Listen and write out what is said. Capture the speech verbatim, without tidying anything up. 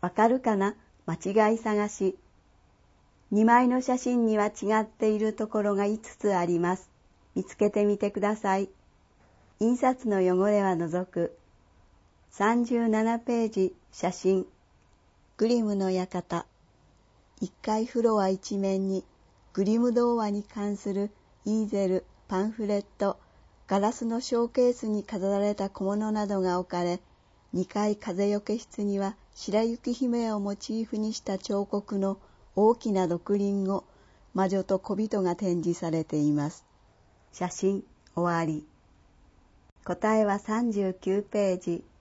わかるかな？間違い探し。にまいの写真には違っているところがいつつあります。見つけてみてください。印刷の汚れは除く。さんじゅうななページ写真。グリムの館。いっかいフロア一面にグリム童話に関するイーゼル、パンフレット、ガラスのショーケースに飾られた小物などが置かれ、にかい風よけ室には白雪姫をモチーフにした彫刻の大きな毒輪を魔女と小人が展示されています。写真終わり。答えはさんじゅうきゅうページ。